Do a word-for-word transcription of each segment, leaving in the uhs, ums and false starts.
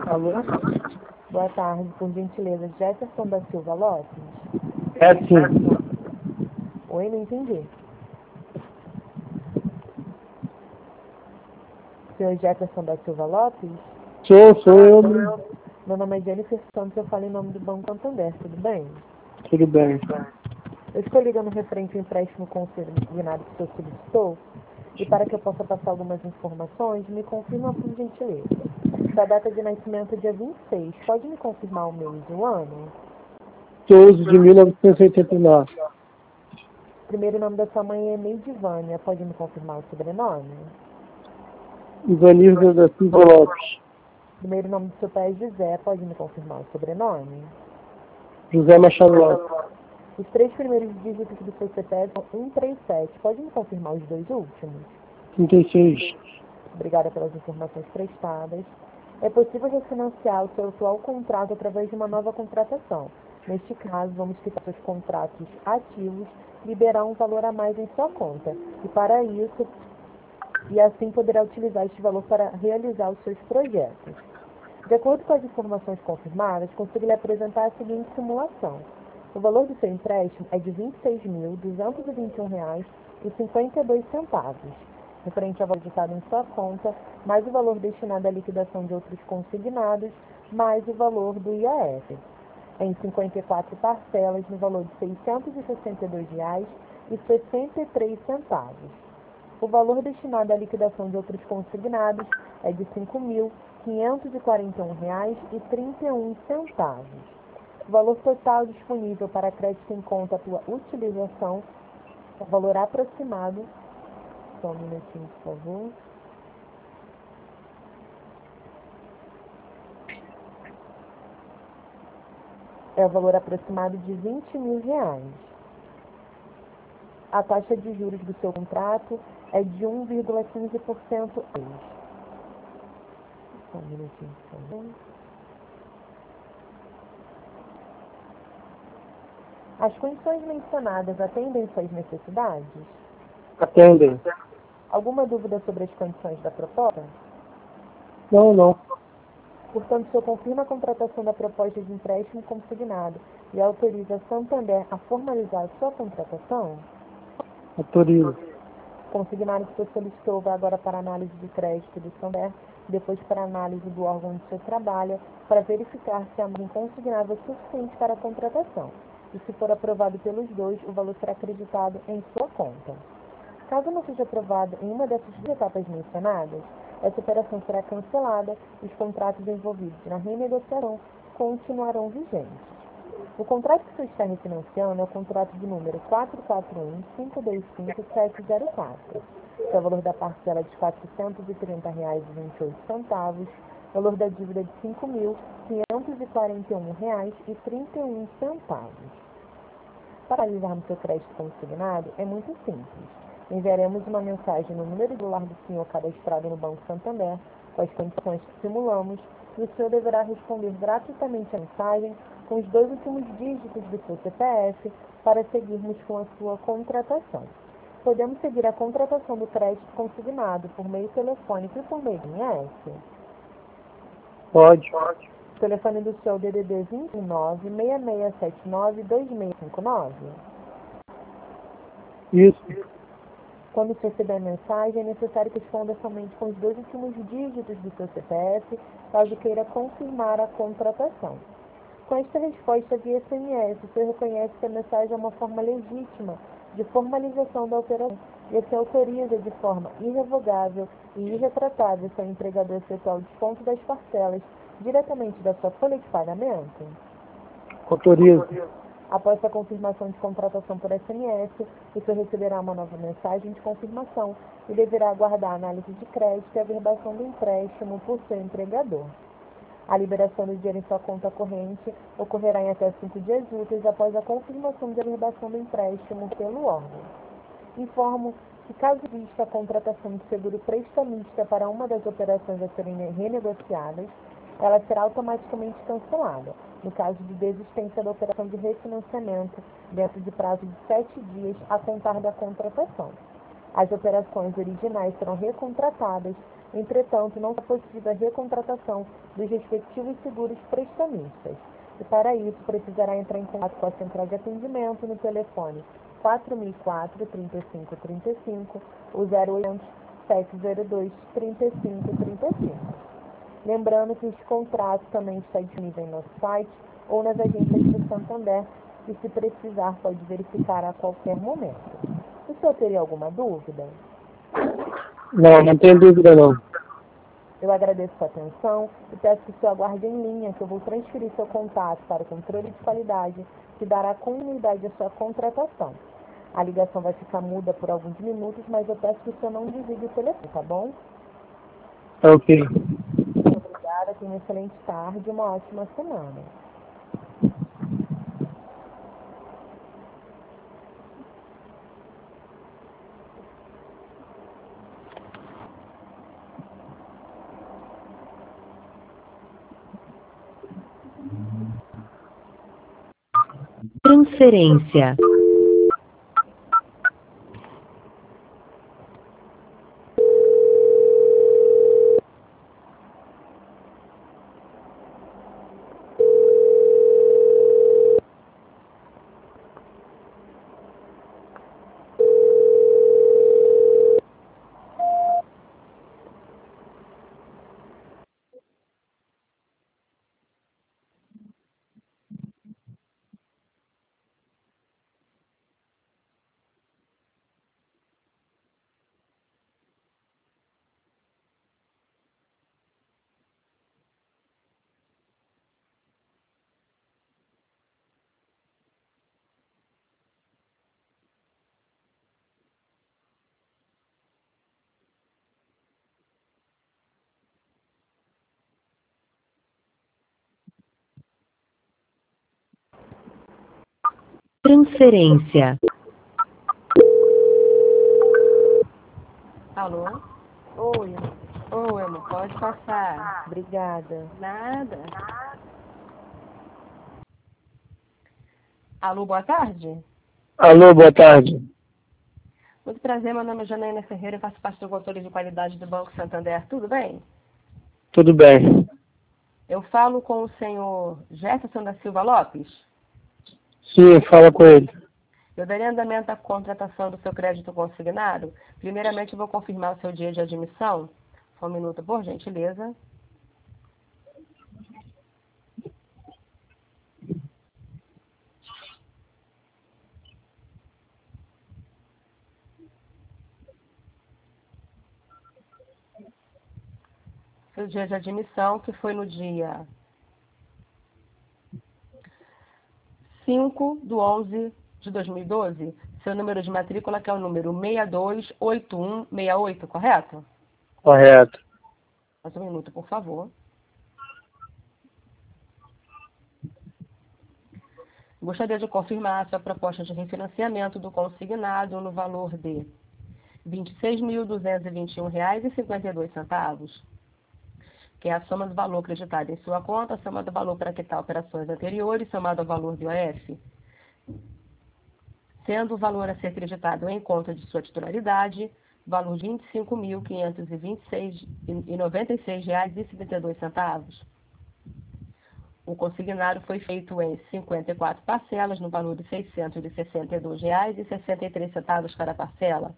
Alô? Boa tarde, por gentileza, Jefferson da Silva Lopes? É sim. Oi, não entendi. Senhor Jefferson da Silva Lopes? Sou, sou eu. Né? Meu nome é Jennifer Santos, eu falo em nome do Banco Santander, tudo bem? Tudo bem. Eu estou ligando referente ao empréstimo consignado que o senhor solicitou, e para que eu possa passar algumas informações, me confirma por gentileza. Sua data de nascimento é dia vinte e seis, pode me confirmar o mês e o ano? doze de mil novecentos e oitenta e nove. O primeiro nome da sua mãe é Neidivânia, pode me confirmar o sobrenome? Ivanilda da Silva Lopes. O primeiro nome do seu pai é José, pode me confirmar o sobrenome? José Machado Lopes. Os três primeiros dígitos do seu C P F são cento e trinta e sete, pode me confirmar os dois últimos? trinta e seis. Obrigada pelas informações prestadas. É possível refinanciar o seu atual contrato através de uma nova contratação. Neste caso, vamos quitar seus contratos ativos e liberar um valor a mais em sua conta. E para isso, e assim poderá utilizar este valor para realizar os seus projetos. De acordo com as informações confirmadas, consigo lhe apresentar a seguinte simulação. O valor do seu empréstimo é de vinte e seis mil duzentos e vinte e um reais e cinquenta e dois centavos, referente ao valor ditado em sua conta, mais o valor destinado à liquidação de outros consignados, mais o valor do I A S, em cinquenta e quatro parcelas no valor de seiscentos e sessenta e dois reais e sessenta e três centavos. O valor destinado à liquidação de outros consignados é de cinco mil quinhentos e quarenta e um reais e trinta e um centavos. O valor total disponível para crédito em conta à tua utilização, o valor aproximado, só um minutinho, por favor. É o valor aproximado de vinte mil reais. A taxa de juros do seu contrato é de um vírgula quinze por cento ao mês. Só um minutinho, por favor. As condições mencionadas atendem suas necessidades? Atendem. Alguma dúvida sobre as condições da proposta? Não, não. Portanto, o senhor confirma a contratação da proposta de empréstimo consignado e autoriza a Santander a formalizar a sua contratação? Autorizo. O consignado que o senhor solicitou vai agora para análise de crédito do Santander, depois para análise do órgão onde o senhor trabalha, para verificar se a margem consignada é suficiente para a contratação. E se for aprovado pelos dois, o valor será acreditado em sua conta. Caso não seja aprovado em uma dessas duas etapas mencionadas, essa operação será cancelada e os contratos envolvidos na renegociação continuarão vigentes. O contrato que o senhor está refinanciando é o contrato de número quatro quatro um, cinco dois cinco, sete zero quatro. Que é o valor da parcela de quatrocentos e trinta reais e vinte e oito centavos, valor da dívida de cinco mil quinhentos e quarenta e um reais e trinta e um centavos. Para analisarmos seu crédito consignado, é muito simples. Enviaremos uma mensagem no número de celular do senhor cadastrado no Banco Santander, com as condições que simulamos, e o senhor deverá responder gratuitamente a mensagem com os dois últimos dígitos do seu C P F para seguirmos com a sua contratação. Podemos seguir a contratação do crédito consignado por meio telefônico e por meio de S M S? Pode. O telefone do seu D D D vinte e nove, seis seis sete nove, dois seis cinco nove. Isso. Quando você receber a mensagem, é necessário que responda somente com os dois últimos dígitos do seu C P F, caso queira confirmar a contratação. Com esta resposta via S M S, você reconhece que a mensagem é uma forma legítima de formalização da operação e se autoriza de forma irrevogável e irretratável seu empregador efetuar o desconto das parcelas diretamente da sua folha de pagamento? Autorizo. Após a confirmação de contratação por S M S, o senhor receberá uma nova mensagem de confirmação e deverá aguardar a análise de crédito e a averbação do empréstimo por seu empregador. A liberação do dinheiro em sua conta corrente ocorrerá em até cinco dias úteis após a confirmação de averbação do empréstimo pelo órgão. Informo que, caso exista a contratação de seguro prestamista para uma das operações a serem renegociadas, ela será automaticamente cancelada, no caso de desistência da operação de refinanciamento, dentro de prazo de sete dias a contar da contratação. As operações originais serão recontratadas Entretanto, não é possível a recontratação dos respectivos seguros prestamistas. E para isso, precisará entrar em contato com a central de atendimento no telefone quatro mil e quatro, trinta e cinco trinta e cinco ou zero oitocentos, sete zero dois, trinta e cinco trinta e cinco. Lembrando que esse contrato também está disponível em nosso site ou nas agências do Santander e, se precisar, pode verificar a qualquer momento. O senhor teria alguma dúvida? Não, não tem dúvida não. Eu agradeço sua atenção e peço que o senhor aguarde em linha, que eu vou transferir seu contato para o controle de qualidade, que dará continuidade à sua contratação. A ligação vai ficar muda por alguns minutos, mas eu peço que o senhor não desligue o telefone, tá bom? Ok. Muito obrigada, tenha uma excelente tarde e uma ótima semana. Transferência. Transferência. Alô? Oi, Oi, amor, pode passar. obrigada. Nada. Alô, boa tarde. Alô, boa tarde. Muito prazer, meu nome é Janaína Ferreira, eu faço parte do controle de qualidade do Banco Santander. Tudo bem? Tudo bem? Eu falo com o senhor Jefferson da Silva Lopes. Sim, fala com ele. Eu darei andamento à contratação do seu crédito consignado. Primeiramente, eu vou confirmar o seu dia de admissão. Só um minuto, por gentileza. Seu dia de admissão, que foi no dia cinco de onze de dois mil e doze. Seu número de matrícula, que é o número seis dois oito um seis oito, correto? Correto. Mais um minuto, por favor. Gostaria de confirmar a sua proposta de refinanciamento do consignado no valor de vinte e seis mil duzentos e vinte e um reais e cinquenta e dois centavos, que é a soma do valor acreditado em sua conta, a soma do valor para quitar operações anteriores, somado ao valor do I O F, sendo o valor a ser acreditado em conta de sua titularidade, valor de vinte e cinco mil quinhentos e vinte e seis reais e noventa e seis centavos. O consignado foi feito em cinquenta e quatro parcelas, no valor de seiscentos e sessenta e dois reais e sessenta e três centavos cada parcela.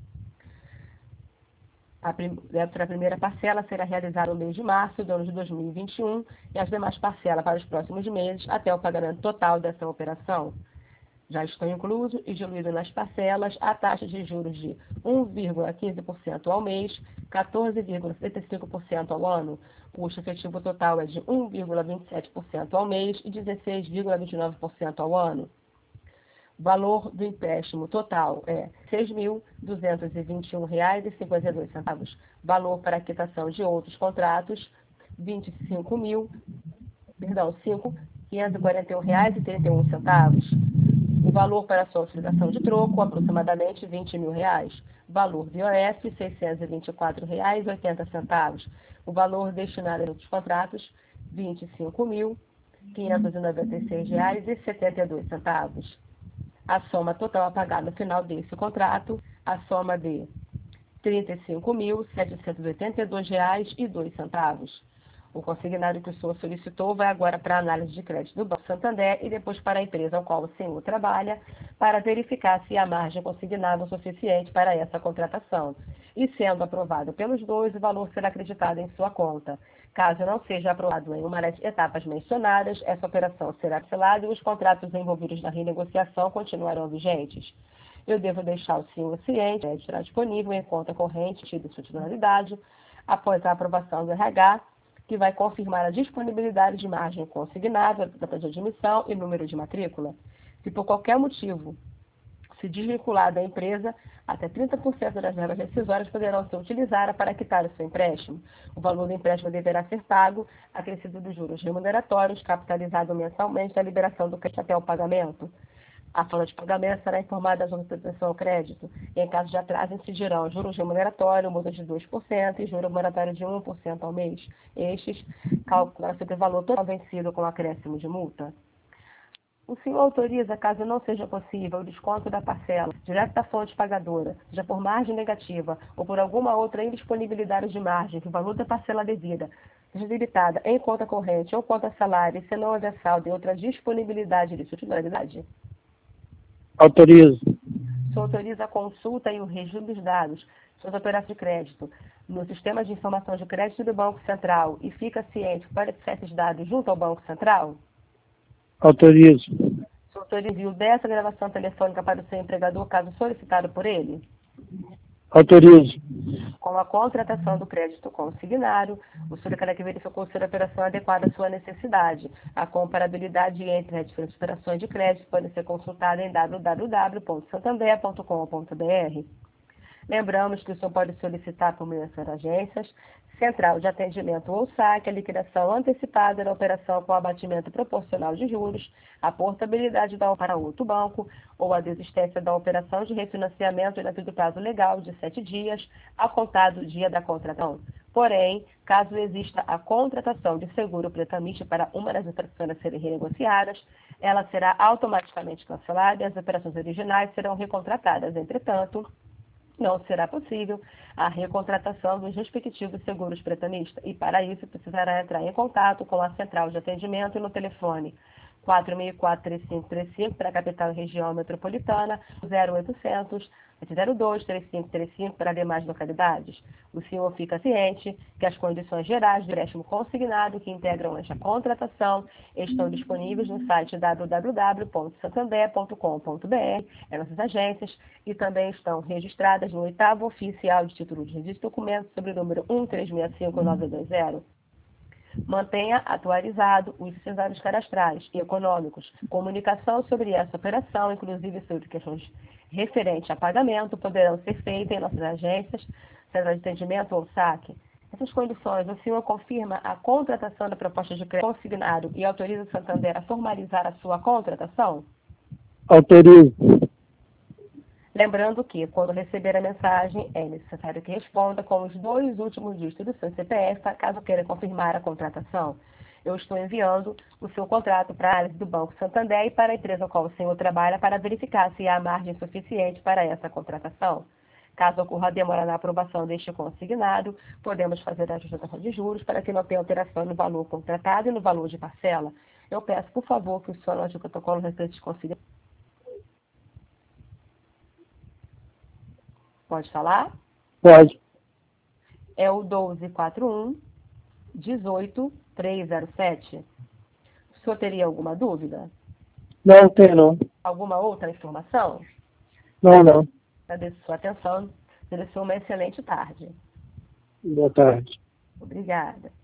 A, prim a primeira parcela será realizada no mês de março do ano de dois mil e vinte e um e as demais parcelas para os próximos meses até o pagamento total dessa operação. Já estão inclusos e diluídos nas parcelas a taxa de juros de um vírgula quinze por cento ao mês, quatorze vírgula setenta e cinco por cento ao ano. O custo efetivo total é de um vírgula vinte e sete por cento ao mês e dezesseis vírgula vinte e nove por cento ao ano. O valor do empréstimo total é seis mil duzentos e vinte e um reais e cinquenta e dois centavos. Valor para quitação de outros contratos, vinte e cinco mil, perdão, cinco mil quinhentos e quarenta e um reais e trinta e um centavos. O valor para a sua obrigação de troco, aproximadamente vinte mil reais. Valor do I O F, seiscentos e vinte e quatro reais e oitenta centavos. O valor destinado a outros contratos, vinte e cinco mil quinhentos e noventa e seis reais e setenta e dois centavos. A soma total a pagar no final desse contrato, a soma de trinta e cinco mil, setecentos e oitenta e dois reais e dois centavos. O consignário que o senhor solicitou vai agora para a análise de crédito do Banco Santander e depois para a empresa ao qual o senhor trabalha, para verificar se a margem consignável é suficiente para essa contratação. E sendo aprovado pelos dois, o valor será acreditado em sua conta. Caso não seja aprovado em uma das etapas mencionadas, essa operação será cancelada e os contratos envolvidos na renegociação continuarão vigentes. Eu devo deixar o senhor ciente, né, estará disponível em conta corrente de sua titularidade, após a aprovação do R H, que vai confirmar a disponibilidade de margem consignável, data de admissão e número de matrícula. Se por qualquer motivo se desvincular da empresa, até trinta por cento das verbas rescisórias poderão ser utilizadas para quitar o seu empréstimo. O valor do empréstimo deverá ser pago, acrescido dos juros remuneratórios, capitalizado mensalmente da liberação do crédito até o pagamento. A folha de pagamento será informada à junta de proteção ao crédito. E, em caso de atraso, incidirão juros remuneratórios, multa de dois por cento e juro remuneratório de um por cento ao mês. Estes calculam sobre o valor total vencido com acréscimo de multa. O senhor autoriza, caso não seja possível, o desconto da parcela direto da fonte pagadora, seja por margem negativa ou por alguma outra indisponibilidade de margem, que o valor da parcela devida seja debitada em conta corrente ou conta salário, se não houver saldo e outra disponibilidade de titularidade? Autorizo. O senhor autoriza a consulta e o registro dos dados, suas operações de crédito, no sistema de informação de crédito do Banco Central e fica ciente que pode acessar esses dados junto ao Banco Central? Autorizo. O senhor autoriza o envio dessa gravação telefônica para o seu empregador, caso solicitado por ele? Autorizo. Com a contratação do crédito consignário, o senhor declara que verificou se a operação é adequada à sua necessidade. A comparabilidade entre as diferentes operações de crédito pode ser consultada em w w w ponto santander ponto com ponto b r. Lembramos que o senhor pode solicitar por meio das agências, central de atendimento ou saque, a liquidação antecipada da operação com abatimento proporcional de juros, a portabilidade da para outro banco ou a desistência da operação de refinanciamento dentro do prazo legal de sete dias, a contar do dia da contratação. Porém, caso exista a contratação de seguro pretamite para uma das operações a serem renegociadas, ela será automaticamente cancelada e as operações originais serão recontratadas. Entretanto, não será possível a recontratação dos respectivos seguros prestamistas e, para isso, precisará entrar em contato com a central de atendimento no telefone quatro seis quatro, três cinco três cinco para a capital e região metropolitana, zero oitocentos, sete zero dois, três cinco três cinco para demais localidades. O senhor fica ciente que as condições gerais do empréstimo consignado que integram esta contratação estão disponíveis no site w w w ponto santander ponto com ponto b r, em nossas agências, e também estão registradas no oitavo oficial de título de registro de documentos sobre o número um três seis cinco nove dois zero. Mantenha atualizado os cenários cadastrais e econômicos. Comunicação sobre essa operação, inclusive sobre questões referentes a pagamento, poderão ser feitas em nossas agências, central de atendimento ou saque. Essas condições, o senhor confirma a contratação da proposta de crédito consignado e autoriza o Santander a formalizar a sua contratação? Autorizo. Lembrando que, quando receber a mensagem, é necessário que responda com os dois últimos dígitos do seu C P F, caso queira confirmar a contratação. Eu estou enviando o seu contrato para a análise do Banco Santander e para a empresa a qual o senhor trabalha para verificar se há margem suficiente para essa contratação. Caso ocorra demora na aprovação deste consignado, podemos fazer a ajustação de juros para que não tenha alteração no valor contratado e no valor de parcela. Eu peço, por favor, que o senhor anote o protocolo referente consignado. Pode falar? Pode. É o doze quatro um, dezoito, trezentos e sete. O senhor teria alguma dúvida? Não tem não. Alguma outra informação? Não, não. Agradeço sua atenção. Desejo uma excelente tarde. Boa tarde. Obrigada.